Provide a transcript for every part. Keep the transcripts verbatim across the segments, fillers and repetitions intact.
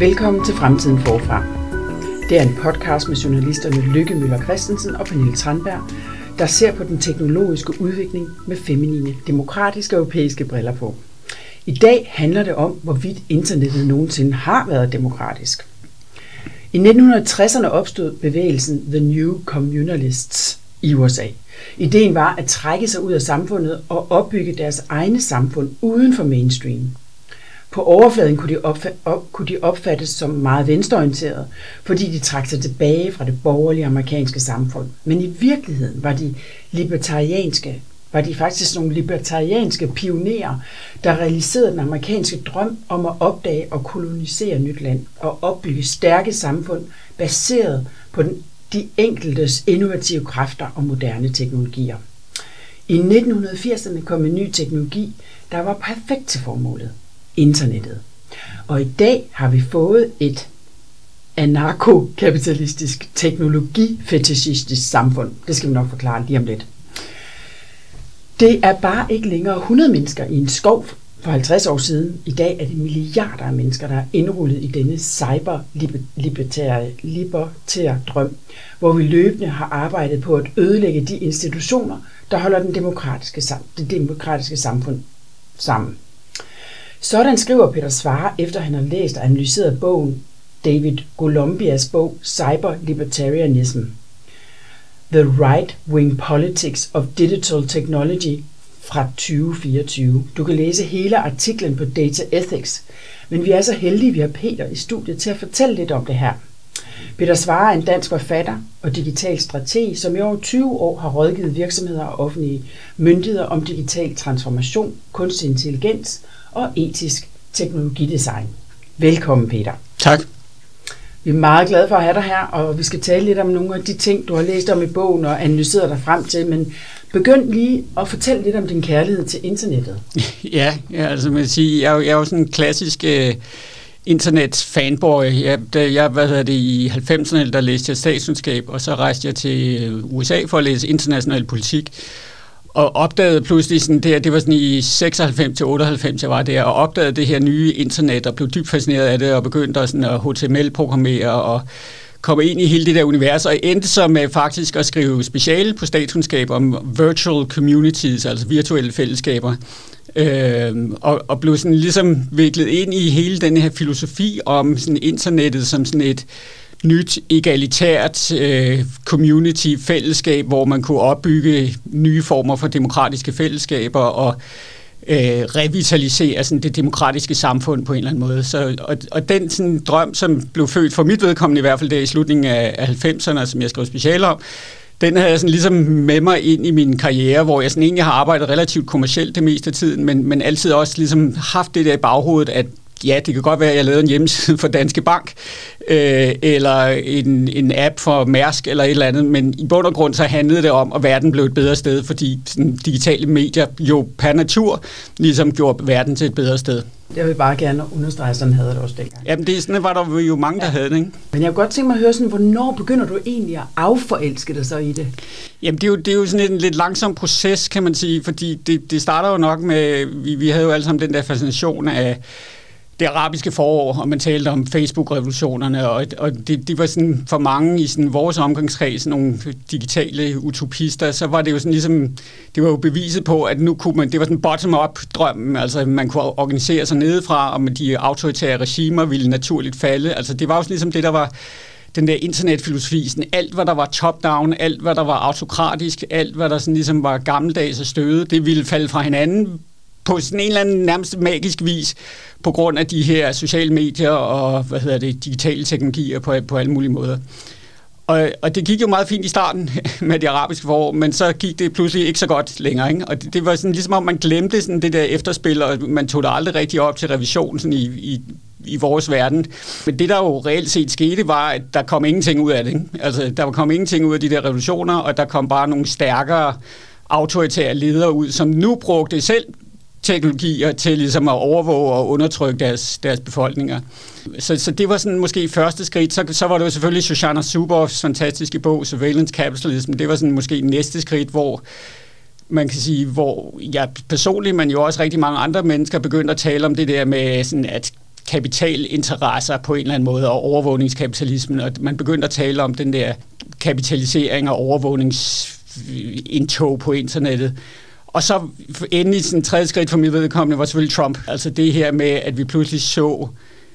Velkommen til Fremtiden Forfra. Det er en podcast med journalisterne Lykke Møller Christensen og Pernille Tranberg, der ser på den teknologiske udvikling med feminine, demokratiske og europæiske briller på. I dag handler det om, hvorvidt internettet nogensinde har været demokratisk. I nitten tresserne opstod bevægelsen The New Communalists i U S A. Ideen var at trække sig ud af samfundet og opbygge deres egne samfund uden for mainstream. På overfladen kunne de, opf- op- kunne de opfattes som meget venstreorienterede, fordi de trak sig tilbage fra det borgerlige amerikanske samfund. Men i virkeligheden var de libertarianske, var de faktisk nogle libertarianske pionerer, der realiserede den amerikanske drøm om at opdage og kolonisere nyt land og opbygge stærke samfund baseret på den, de enkeltes innovative kræfter og moderne teknologier. I nitten firserne kom en ny teknologi, der var perfekt til formålet. Internettet. Og i dag har vi fået et anarkokapitalistisk, teknologifetishistisk samfund. Det skal vi nok forklare lige om lidt. Det er bare ikke længere hundrede mennesker i en skov for halvtreds år siden. I dag er det milliarder af mennesker, der er indrullet i denne cyber-libertære drøm, hvor vi løbende har arbejdet på at ødelægge de institutioner, der holder den demokratiske, det demokratiske samfund sammen. Sådan skriver Peter Svare, efter han har læst og analyseret bogen David Golombias bog Cyber-Libertarianism. The Right-Wing Politics of Digital Technology fra tyve fireogtyve. Du kan læse hele artiklen på Data Ethics, men vi er så heldige, at vi har Peter i studiet til at fortælle lidt om det her. Peter Svare er en dansk forfatter og digital strateg, som i over tyve år har rådgivet virksomheder og offentlige myndigheder om digital transformation, kunstig intelligens og etisk teknologidesign. Velkommen, Peter. Tak. Vi er meget glade for at have dig her, og vi skal tale lidt om nogle af de ting, du har læst om i bogen og analyseret dig frem til, men begynd lige at fortælle lidt om din kærlighed til internettet. Ja, ja altså man siger, jeg er jo, jeg er jo sådan en klassisk uh, internet-fanboy. Jeg, da jeg hvad hedder det, i halvfemserne, der læste jeg statskundskab, og så rejste jeg til U S A for at læse international politik. Og opdagede pludselig sådan det, det var sådan i seksoghalvfems til otteoghalvfems, jeg var der, og opdagede det her nye internet, og blev dybt fascineret af det, og begyndte at, sådan at H T M L-programmere, og komme ind i hele det der univers, og endte så med faktisk at skrive speciale på statskundskab om virtual communities, altså virtuelle fællesskaber, øh, og, og blev sådan ligesom viklet ind i hele den her filosofi om sådan internettet som sådan et nyt egalitært øh, community-fællesskab, hvor man kunne opbygge nye former for demokratiske fællesskaber og øh, revitalisere sådan, det demokratiske samfund på en eller anden måde. Så, og, og den sådan, drøm, som blev født for mit vedkommende i hvert fald der i slutningen af, af halvfemserne, som jeg skrev speciale om, den havde jeg sådan ligesom med mig ind i min karriere, hvor jeg sådan egentlig har arbejdet relativt kommercielt det meste af tiden, men, men altid også ligesom haft det der i baghovedet, at ja, det kan godt være, at jeg lavede en hjemmeside for Danske Bank, øh, eller en, en app for Mærsk, eller et eller andet, men i bund og grund så handlede det om, at verden blev et bedre sted, fordi sådan, digitale medier jo per natur ligesom gjorde verden til et bedre sted. Jeg vil bare gerne understrege, at sådan havde det også dengang. Jamen, det er sådan, var der jo mange, der ja. havde det, ikke? Men jeg kunne godt tænke mig at høre sådan, hvornår begynder du egentlig at afforelske dig så i det? Jamen, det er jo, det er jo sådan en lidt langsom proces, kan man sige, fordi det, det starter jo nok med, vi, vi havde jo alle sammen den der fascination af det arabiske forår, og man talte om Facebook-revolutionerne, og, og det, det var sådan for mange i sådan vores omgangskreds, nogle digitale utopister, så var det jo sådan ligesom, det var jo beviset på, at nu kunne man, det var sådan bottom-up-drømmen, altså man kunne organisere sig nedefra, og med de autoritære regimer ville naturligt falde, altså det var jo sådan ligesom det, der var den der internetfilosofi, sådan alt hvad der var top-down, alt hvad der var autokratisk, alt hvad der sådan ligesom var gammeldags og støde, det ville falde fra hinanden på sådan en eller anden nærmest magisk vis, på grund af de her sociale medier og hvad hedder det, digitale teknologier på, på alle mulige måder. Og, og det gik jo meget fint i starten med det arabiske forår, men så gik det pludselig ikke så godt længere, ikke? Og det, det var sådan ligesom om man glemte sådan det der efterspil, og man tog det aldrig rigtig op til revision sådan i, i, i vores verden. Men det der jo reelt set skete, var, at der kom ingenting ud af det, ikke? Altså der kom ingenting ud af de der revolutioner, og der kom bare nogle stærkere autoritære ledere ud, som nu brugte selv teknologier til ligesom at overvåge og undertrykke deres, deres befolkninger. Så, så det var sådan måske første skridt. Så, så var det jo selvfølgelig Shoshana Zuboffs fantastiske bog, Surveillance Capitalism. Det var sådan måske næste skridt, hvor man kan sige, hvor jeg personligt, men jo også rigtig mange andre mennesker begyndte at tale om det der med, sådan at kapitalinteresser på en eller anden måde, og overvågningskapitalismen, og man begyndte at tale om den der kapitalisering og overvågningsindtog på internettet. Og så endelig sådan tredje skridt for mit vedkommende var selvfølgelig Trump. Altså det her med, at vi pludselig så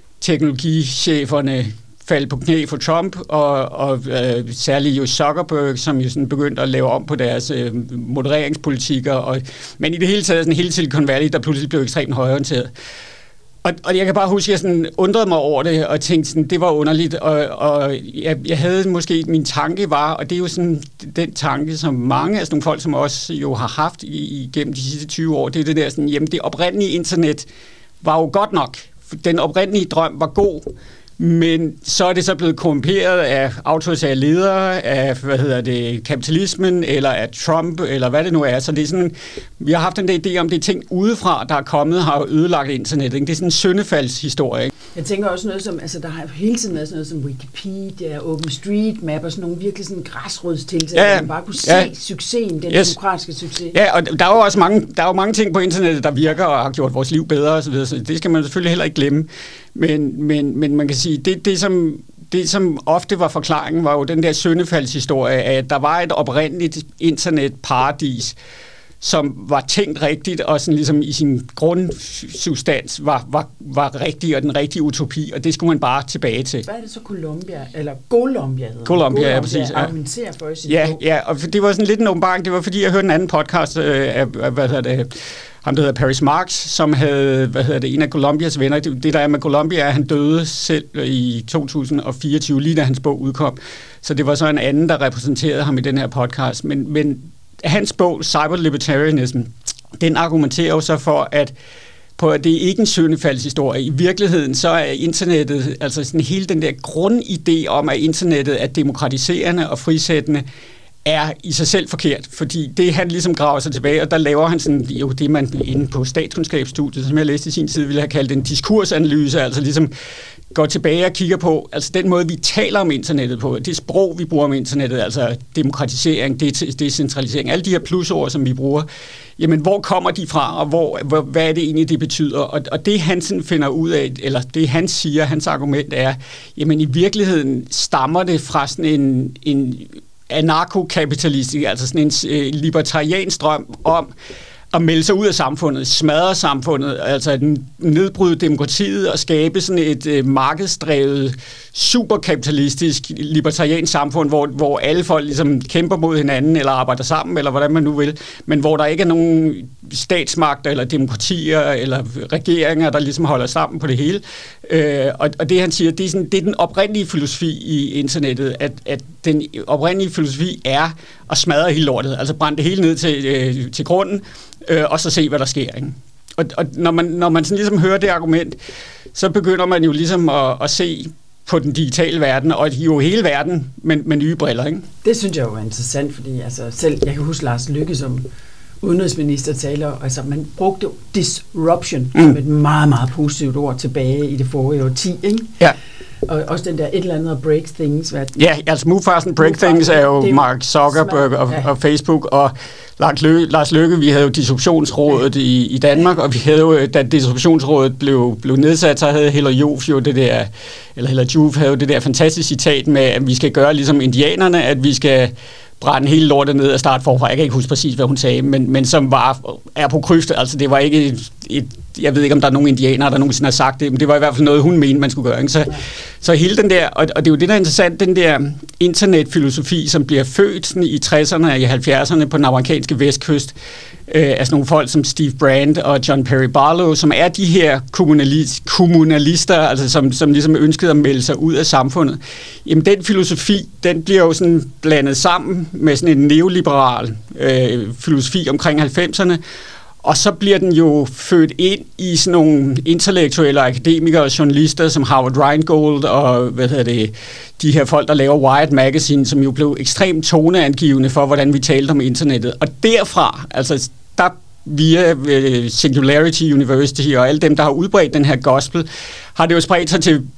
teknologicheferne falde på knæ for Trump, og, og øh, særligt jo Zuckerberg, som jo sådan begyndte at lave om på deres øh, modereringspolitikker, og, men i det hele taget sådan hele Silicon Valley, der pludselig blev ekstremt højorienteret. Og, og jeg kan bare huske, at jeg sådan undrede mig over det, og tænkte sådan, det var underligt, og, og jeg, jeg havde måske, min tanke var, og det er jo sådan den tanke, som mange af sådan nogle folk, som også jo har haft igennem de sidste tyve år, det er det der sådan, jamen det oprindelige internet var jo godt nok. Den oprindelige drøm var god, men så er det så blevet korrumperet af autoritære ledere, af hvad hedder det, kapitalismen, eller af Trump, eller hvad det nu er. Så det er sådan, vi har haft den der idé om, det er ting udefra, der er kommet, har ødelagt internet. Ikke? Det er sådan en syndefaldshistorie. Ikke? Jeg tænker også noget som, altså der har hele tiden været sådan noget som Wikipedia, OpenStreetMap og sådan nogle virkelig sådan græsrodstiltag, ja, hvor man bare kunne se ja. succesen, den yes. demokratiske succes. Ja, og der er jo også mange, der er jo mange ting på internettet, der virker og har gjort vores liv bedre og så videre, så det skal man selvfølgelig heller ikke glemme. Men, men, men man kan sige, det, det, som, det som ofte var forklaringen, var jo den der syndefaldshistorie af, at der var et oprindeligt internetparadis, som var tænkt rigtigt, og sådan ligesom i sin grundsubstans var, var, var rigtig, og den rigtige utopi, og det skulle man bare tilbage til. Hvad er det så Columbia, eller Columbia hedder Columbia, ja, præcis. Ja. Argumenterer for sin ja, ja, og det var sådan lidt en åbenbaring, det var fordi, jeg hørte en anden podcast øh, af, hvad hedder det, ham der hedder Paris Marx, som havde, hvad hedder det, en af Columbias venner. Det, det der er med Columbia, er, at han døde selv i to tusind og fireogtyve, lige da hans bog udkom. Så det var så en anden, der repræsenterede ham i den her podcast. Men, men hans bog, Cyberlibertarianism, den argumenterer jo så for, at på at det er ikke en syndefaldshistorie. I virkeligheden så er internettet, altså sådan hele den der grundidé om, at internettet er demokratiserende og frisættende, er i sig selv forkert, fordi det han ligesom graver sig tilbage, og der laver han sådan, jo det man inde på statskundskabsstudiet, som jeg læste i sin tid, ville have kaldt en diskursanalyse, altså ligesom går tilbage og kigger på, altså den måde vi taler om internettet på, det sprog vi bruger om internettet, altså demokratisering, decentralisering, alle de her plusord, som vi bruger, jamen hvor kommer de fra, og hvor, hvor, hvad er det egentlig, det betyder, og, og det han sådan finder ud af, eller det han siger, hans argument er, jamen i virkeligheden stammer det fra sådan en, en anarkokapitalistisk, altså sådan en øh, libertariansk drøm om at melde sig ud af samfundet, smadre samfundet, altså nedbryde demokratiet og skabe sådan et øh, markedsdrevet, superkapitalistisk, libertariansk samfund, hvor, hvor alle folk ligesom kæmper mod hinanden, eller arbejder sammen, eller hvordan man nu vil, men hvor der ikke er nogen statsmagter, eller demokratier, eller regeringer, der ligesom holder sammen på det hele. Øh, og, og det han siger, det er, sådan, det er den oprindelige filosofi i internettet, at, at den oprindelige filosofi er at smadre hele lortet, altså brænde det hele ned til, øh, til grunden, øh, og så se, hvad der sker. Ikke? Og, og når man, når man sådan ligesom hører det argument, så begynder man jo ligesom at, at se på den digitale verden, og jo hele verden med, med nye briller. Ikke? Det synes jeg jo er interessant, fordi altså selv, jeg kan huske Lars Løkke som udenrigsminister taler, altså man brugte disruption mm. som et meget, meget positivt ord tilbage i det forrige årti, ikke? Ja. Og også den der et eller andet break things. Hvad ja, altså move fast and break move things er jo Mark Zuckerberg og, ja. og Facebook, og Lars Løkke, Lars Løkke, vi havde jo Disruptionsrådet ja. i, i Danmark, og vi havde jo, da Disruptionsrådet blev, blev nedsat, så havde Hella Joof jo det der, eller Hella Joof havde jo det der fantastiske citat med, at vi skal gøre ligesom indianerne, at vi skal brænde hele lortet ned og starte forfra. Jeg kan ikke huske præcis, hvad hun sagde, men, men som var, er på kryft. Altså, det var ikke et, et, jeg ved ikke, om der er nogen indianere, der nogensinde har sagt det, men det var i hvert fald noget, hun mente, man skulle gøre. Ikke? Så, ja. så hele den der, og, og det er jo det, der er interessant, den der internetfilosofi, som bliver født sådan, i tresserne og i halvfjerdserne på den amerikanske vestkyst, øh, af sådan nogle folk som Steve Brand og John Perry Barlow, som er de her kommunalist, kommunalister, altså som, som ligesom ønskede at melde sig ud af samfundet. Jamen, den filosofi, den bliver jo sådan blandet sammen med sådan en neoliberal øh, filosofi omkring halvfemserne, og så bliver den jo født ind i sådan nogle intellektuelle akademikere og journalister som Howard Rheingold og hvad hedder det, de her folk, der laver Wired Magazine, som jo blev ekstremt toneangivende for, hvordan vi talte om internettet. Og derfra, altså der via uh, Singularity University og alle dem, der har udbredt den her gospel, har det jo spredt sig til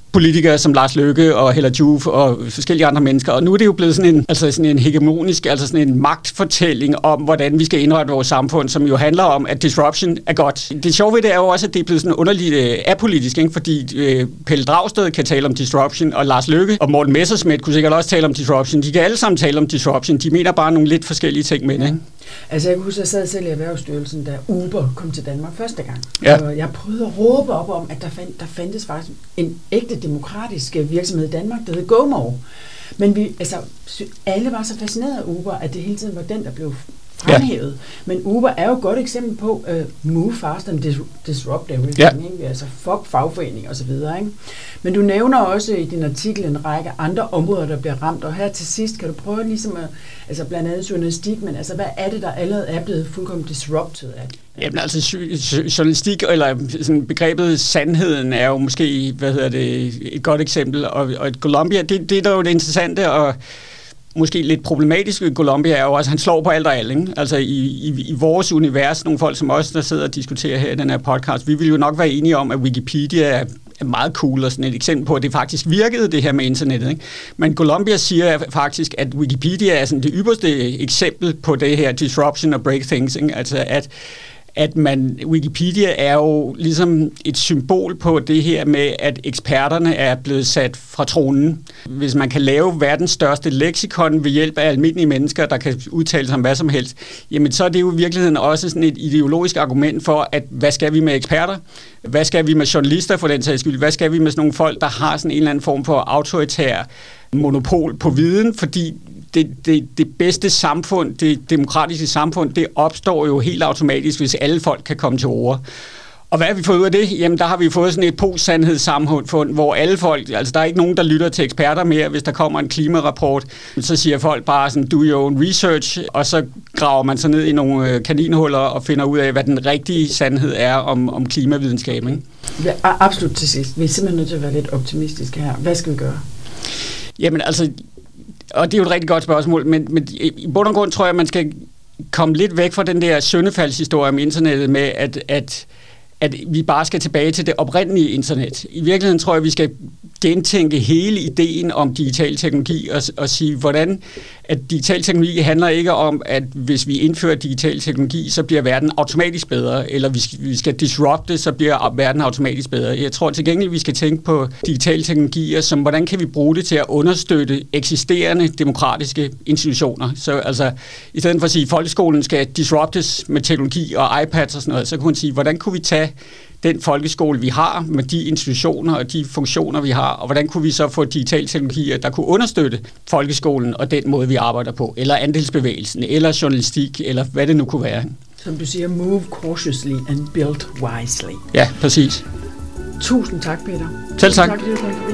politikere som Lars Løkke og Hella Joof og forskellige andre mennesker. Og nu er det jo blevet sådan en, altså sådan en hegemonisk, altså sådan en magtfortælling om, hvordan vi skal indrette vores samfund, som jo handler om, at disruption er godt. Det sjove ved det er jo også, at det er blevet sådan underligt øh, apolitisk, ikke? Fordi øh, Pelle Dragsted kan tale om disruption, og Lars Løkke og Morten Messerschmidt kunne sikkert også tale om disruption. De kan alle sammen tale om disruption. De mener bare nogle lidt forskellige ting med det, ikke? Altså jeg kan huske, at jeg sad selv i Erhvervsstyrelsen, da Uber kom til Danmark første gang. Ja. Og jeg prøvede at råbe op om, at der, fand, der fandtes faktisk en ægte demokratisk virksomhed i Danmark, der hed GoMore. Men vi, altså, alle var så fascineret af Uber, at det hele tiden var den, der blev fremhævet. Ja. Men Uber er jo et godt eksempel på uh, move fast and dis- disrupt everything. Ja. Ikke? Altså fuck fagforening og så videre. Ikke? Men du nævner også i din artikel en række andre områder, der bliver ramt. Og her til sidst kan du prøve ligesom at, altså blandt andet journalistik, men altså hvad er det, der allerede er blevet fuldkommen disrupted af? Jamen altså journalistik, eller sådan begrebet sandheden er jo måske, hvad hedder det, et godt eksempel. Og, og Columbia, det, det er der jo det interessante, og måske lidt problematisk ved Columbia er jo også, at han slår på alt og alt, ikke? Altså i, i, i vores univers, nogle folk som os, der sidder og diskuterer her i den her podcast, vi vil jo nok være enige om, at Wikipedia er, er meget cool og sådan et eksempel på, at det faktisk virkede, det her med internettet, ikke? Men Columbia siger faktisk, at Wikipedia er sådan det ypperste eksempel på det her disruption og break things, ikke? Altså at at man, Wikipedia er jo ligesom et symbol på det her med, at eksperterne er blevet sat fra tronen. Hvis man kan lave verdens største leksikon ved hjælp af almindelige mennesker, der kan udtale sig om hvad som helst, jamen så er det jo i virkeligheden også sådan et ideologisk argument for, at hvad skal vi med eksperter? Hvad skal vi med journalister for den sags skyld? Hvad skal vi med sådan nogle folk, der har sådan en eller anden form for autoritær monopol på viden? Fordi Det, det, det bedste samfund, det demokratiske samfund, det opstår jo helt automatisk, hvis alle folk kan komme til ord. Og hvad har vi fået ud af det? Jamen, der har vi fået sådan et post-sandhedssamfund, hvor alle folk, altså der er ikke nogen, der lytter til eksperter mere. Hvis der kommer en klimarapport, så siger folk bare sådan, do your own research, og så graver man sig ned i nogle kaninhuller og finder ud af, hvad den rigtige sandhed er om, om klimavidenskab, ikke? Ja, absolut til sidst. Vi er simpelthen nødt til at være lidt optimistiske her. Hvad skal vi gøre? Jamen, altså, og det er jo et rigtig godt spørgsmål, men, men i bund og grund tror jeg, at man skal komme lidt væk fra den der syndefaldshistorie om internettet med, at, at, at vi bare skal tilbage til det oprindelige internet. I virkeligheden tror jeg, at vi skal gentænke hele ideen om digital teknologi og, og sige, hvordan at digital teknologi handler ikke om, at hvis vi indfører digital teknologi, så bliver verden automatisk bedre, eller hvis vi skal disrupte, så bliver verden automatisk bedre. Jeg tror til gengæld, at vi skal tænke på digitale teknologier, som hvordan kan vi bruge det til at understøtte eksisterende demokratiske institutioner. Så altså, i stedet for at sige, at folkeskolen skal disruptes med teknologi og iPads og sådan noget, så kunne man sige, hvordan kunne vi tage den folkeskole, vi har, med de institutioner og de funktioner, vi har, og hvordan kunne vi så få digitale teknologier, der kunne understøtte folkeskolen og den måde, vi arbejder på, eller andelsbevægelsen, eller journalistik, eller hvad det nu kunne være. Som du siger, move cautiously and build wisely. Ja, præcis. Tusind tak, Peter. Selv tak. Tak, fordi du kom forbi.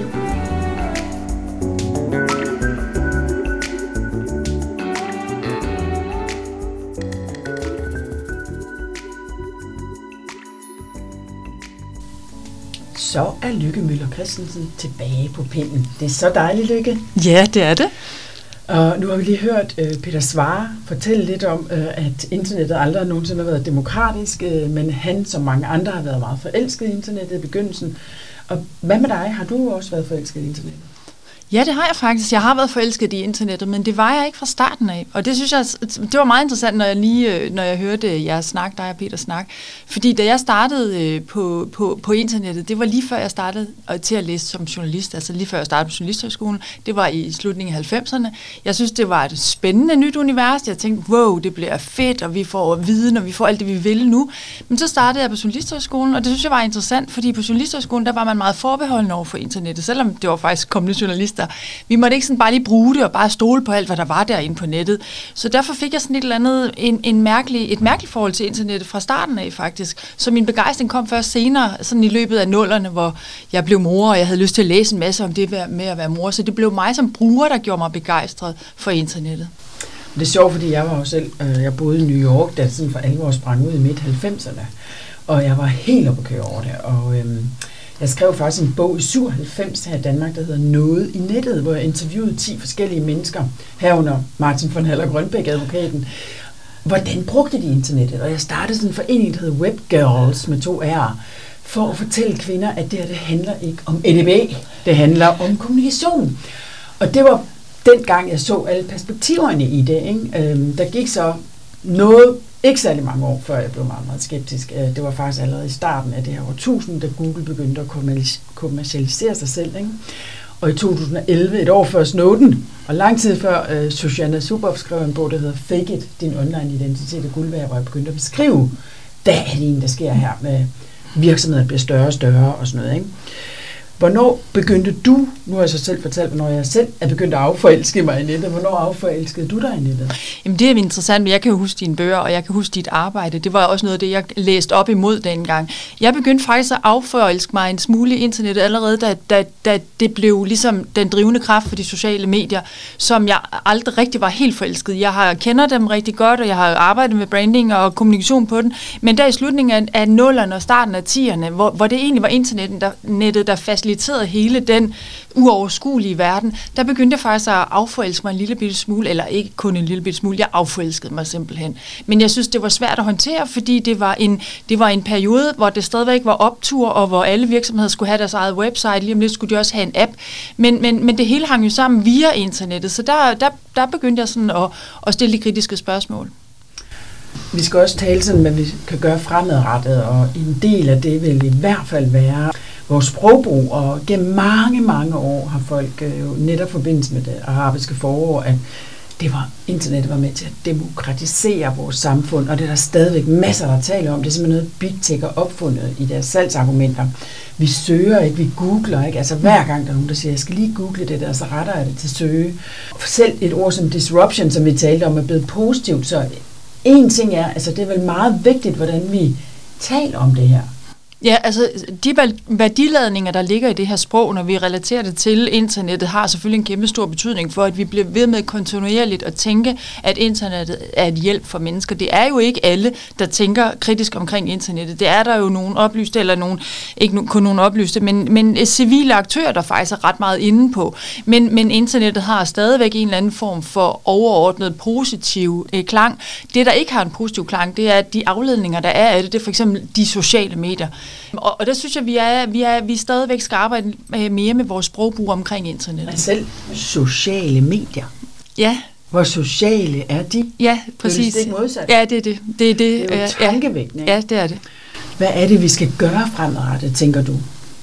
Så er Lykke Møller Christensen tilbage på pinden. Det er så dejligt, Lykke. Ja, det er det. Og nu har vi lige hørt uh, Peter Svare fortælle lidt om, uh, at internettet aldrig nogensinde har været demokratisk, uh, men han, som mange andre, har været meget forelsket i internettet i begyndelsen. Og hvad med dig? Har du også været forelsket i internettet? Ja, det har jeg faktisk. Jeg har været forelsket i internettet, men det var jeg ikke fra starten af. Og det synes jeg, det var meget interessant, når jeg lige, når jeg hørte jeres snak, dig og Peter snak. Fordi da jeg startede på, på, på internettet, det var lige før jeg startede til at læse som journalist, altså lige før jeg startede på Journalisthøjskolen. Det var i slutningen af halvfemserne. Jeg synes, det var et spændende nyt univers. Jeg tænkte, wow, det bliver fedt, og vi får viden, og vi får alt det, vi vil nu. Men så startede jeg på Journalisthøjskolen, og det synes jeg var interessant, fordi på Journalisthøjskolen, der var man meget forbeholden over for internettet, selvom det var faktisk kommende journalister. Vi måtte ikke sådan bare lige bruge det og bare stole på alt, hvad der var derinde på nettet. Så derfor fik jeg sådan et eller andet, en, en mærkelig, et mærkeligt forhold til internettet fra starten af faktisk. Så min begejstring kom først senere, sådan i løbet af nullerne, hvor jeg blev mor, og jeg havde lyst til at læse en masse om det med at være mor. Så det blev mig som bruger, der gjorde mig begejstret for internettet. Det er sjovt, fordi jeg var jo selv, øh, jeg boede i New York, da det sådan for alvor sprang ud i midt halvfemserne. Og jeg var helt oppe at køre over det. Og øhm, jeg skrev faktisk en bog i syvoghalvfems her i Danmark, der hedder Noget i nettet, hvor jeg interviewede ti forskellige mennesker, herunder Martin von Haller Grønbæk, advokaten. Hvordan brugte de internettet? Og jeg startede sådan en forening, der hedder Webgirls med to R'er, for at fortælle kvinder, at det her, det handler ikke om E D B, det handler om kommunikation. Og det var dengang, jeg så alle perspektiverne i det. Ikke? Øhm, der gik så noget, ikke særlig mange år, før jeg blev meget, meget skeptisk. Det var faktisk allerede i starten af det her årtusind, da Google begyndte at kommercialisere sig selv. Ikke? Og i to tusind og elleve, et år før Snowden, og lang tid før, uh, Shoshana Zuboff skrev en bog, der hedder Fake It, din online identitet er guld værd, hvor jeg begyndte at beskrive, hvad er det egentlig, der sker her med virksomheder, der bliver større og større og sådan noget. Ikke? Hvornår begyndte du, nu har jeg så selv fortalt, hvornår jeg selv er begyndt at afforelske mig i nettet, hvornår afforelskede du dig i nettet? Jamen det er interessant, men jeg kan jo huske dine bøger, og jeg kan huske dit arbejde. Det var også noget af det, jeg læste op imod dengang. Jeg begyndte faktisk at afforelske mig en smule i internettet allerede, da, da, da det blev ligesom den drivende kraft for de sociale medier, som jeg aldrig rigtig var helt forelsket. Jeg har kender dem rigtig godt, og jeg har arbejdet med branding og kommunikation på den, men der i slutningen af nullerne og starten af tierne, hvor, hvor det egentlig var internettet, der, nettet, der faciliterede hele den uoverskuelige verden, der begyndte jeg faktisk at afforelske mig en lille bitte smule, eller ikke kun en lille bitte smule, jeg afforelskede mig simpelthen. Men jeg synes, det var svært at håndtere, fordi det var en, det var en periode, hvor det stadigvæk var optur, og hvor alle virksomheder skulle have deres eget website, lige om lidt skulle de også have en app, men, men, men det hele hang jo sammen via internettet, så der, der, der begyndte jeg sådan at, at stille de kritiske spørgsmål. Vi skal også tale sådan, hvad vi kan gøre fremadrettet, og en del af det vil i hvert fald være vores sprogbrug, og gennem mange, mange år har folk jo netop forbindelse med det arabiske forår, at det var, internettet var med til at demokratisere vores samfund, og det er der stadigvæk masser, der taler om. Det er simpelthen noget, Big Tech har opfundet i deres salgsargumenter. Vi søger ikke, vi googler ikke. Altså hver gang der er nogen, der siger, jeg skal lige google det der, så retter jeg det til søge. Selv et ord som disruption, som vi talte om, er blevet positivt, så en ting er, altså det er vel meget vigtigt, hvordan vi taler om det her. Ja, altså de værdiladninger, der ligger i det her sprog, når vi relaterer det til internettet, har selvfølgelig en kæmpe stor betydning for, at vi bliver ved med kontinuerligt at tænke, at internettet er et hjælp for mennesker. Det er jo ikke alle, der tænker kritisk omkring internettet. Det er der jo nogle oplyste, eller nogle, ikke kun nogle oplyste, men, men civile aktører, der faktisk er ret meget inde på. Men, men internettet har stadigvæk en eller anden form for overordnet positiv eh, klang. Det, der ikke har en positiv klang, det er de afledninger, der er af det. Det er for eksempel de sociale medier. Og, og der synes jeg, vi er, vi er, vi stadigvæk skal arbejde mere med vores sprogbrug omkring internettet. Men selv sociale medier. Ja. Hvor sociale er de? Ja, præcis. Det er det modsat. Ja, det er det. Det er, det. Det er jo tankevækkende. Ja, det er det. Hvad er det, vi skal gøre fremadrettet, tænker du?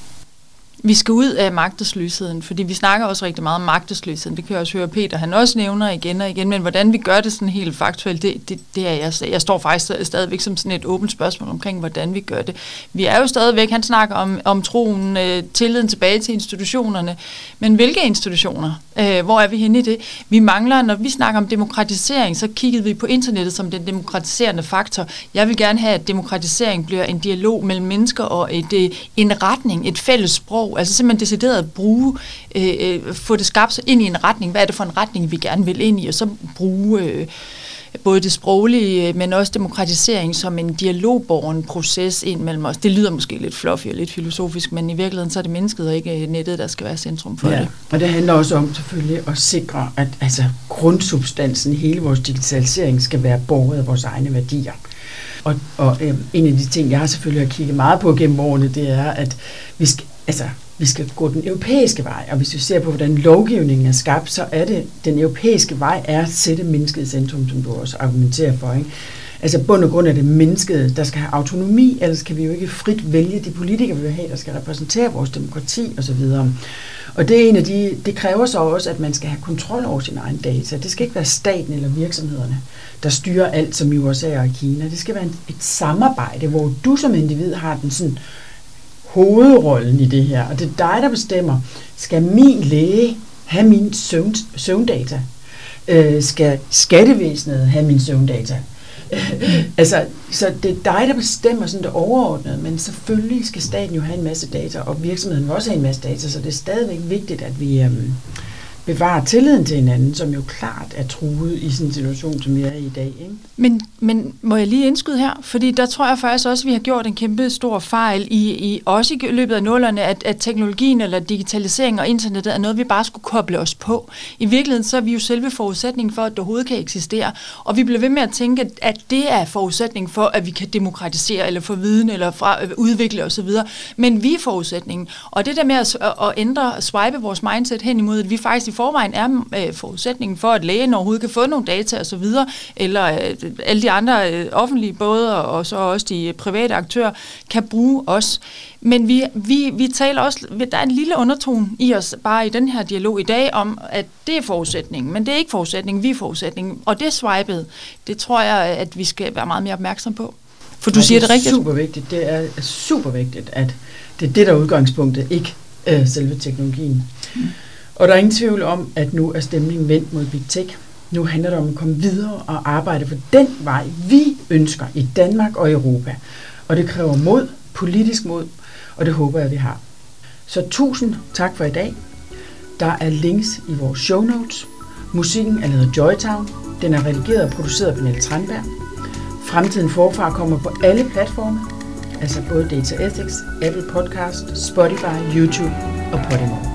Vi skal ud af magtesløsheden, fordi vi snakker også rigtig meget om magtesløsheden. Det kan jeg også høre Peter, han også nævner igen og igen, men hvordan vi gør det sådan helt faktuelt, det, det, det er jeg, jeg står faktisk stadigvæk som sådan et åbent spørgsmål omkring, hvordan vi gør det. Vi er jo stadigvæk, han snakker om, om troen, øh, tilliden tilbage til institutionerne, men hvilke institutioner? Øh, hvor er vi henne i det? Vi mangler, når vi snakker om demokratisering, så kiggede vi på internettet som den demokratiserende faktor. Jeg vil gerne have, at demokratisering bliver en dialog mellem mennesker og et, en retning, et fælles sprog. Altså simpelthen decideret at bruge, øh, få det skabt ind i en retning. Hvad er det for en retning, vi gerne vil ind i? Og så bruge øh, både det sproglige, men også demokratisering som en dialogbåren proces ind mellem os. Det lyder måske lidt fluffy og lidt filosofisk, men i virkeligheden så er det mennesket og ikke nettet, der skal være centrum for ja, det. Og det handler også om selvfølgelig at sikre, at altså, grundsubstansen i hele vores digitalisering skal være båret af vores egne værdier. Og, og øh, en af de ting, jeg har selvfølgelig har kigget meget på gennem årene, det er, at vi skal, altså, vi skal gå den europæiske vej, og hvis vi ser på, hvordan lovgivningen er skabt, så er det, den europæiske vej er at sætte mennesket i centrum, som du også argumenterer for, ikke? Altså bund og grund er det mennesket, der skal have autonomi, ellers kan vi jo ikke frit vælge de politikere, vi vil have, der skal repræsentere vores demokrati osv. Og det er en af de, det kræver så også, at man skal have kontrol over sine egne data. Det skal ikke være staten eller virksomhederne, der styrer alt som i U S A og Kina. Det skal være et samarbejde, hvor du som individ har den sådan hovedrollen i det her, og det er dig, der bestemmer, skal min læge have min søvn, søvndata? Øh, skal skattevæsenet have min søvndata? altså, så det er dig, der bestemmer sådan det overordnede, men selvfølgelig skal staten jo have en masse data, og virksomheden vil også have en masse data, så det er stadigvæk vigtigt, at vi, øhm, bevare tilliden til hinanden, som jo klart er truet i sådan en situation, som vi er i i dag. Ikke? Men, men må jeg lige indskyde her? Fordi der tror jeg faktisk også, at vi har gjort en kæmpe stor fejl, i, i også i løbet af nullerne, at, at teknologien eller digitalisering og internettet er noget, vi bare skulle koble os på. I virkeligheden så er vi jo selve forudsætningen for, at det overhovedet kan eksistere. Og vi bliver ved med at tænke, at det er forudsætningen for, at vi kan demokratisere, eller få viden, eller fra, udvikle osv. Men vi er forudsætningen. Og det der med at, at ændre, at swipe vores mindset hen imod, at vi faktisk i forvejen er øh, forudsætningen for, at lægen overhovedet kan få nogle data og så videre, eller øh, alle de andre øh, offentlige både, og så også de private aktører, kan bruge os. Men vi, vi, vi taler også, der er en lille undertone i os, bare i den her dialog i dag, om at det er forudsætningen, men det er ikke forudsætningen, vi er forudsætningen. Og det swipet, det tror jeg, at vi skal være meget mere opmærksom på. For du ja, siger det, det rigtigt. Det er super vigtigt. Det er super vigtigt, at det er det, der er udgangspunktet, ikke øh, selve teknologien. Mm. Og der er ingen tvivl om, at nu er stemningen vendt mod Big Tech. Nu handler det om at komme videre og arbejde for den vej, vi ønsker i Danmark og Europa. Og det kræver mod, politisk mod, og det håber jeg, vi har. Så tusind tak for i dag. Der er links i vores show notes. Musikken er lavet Joytown. Den er redigeret og produceret af Pernille Tranberg. Fremtiden forfra kommer på alle platforme, altså både Data Ethics, Apple Podcast, Spotify, YouTube og Podimo.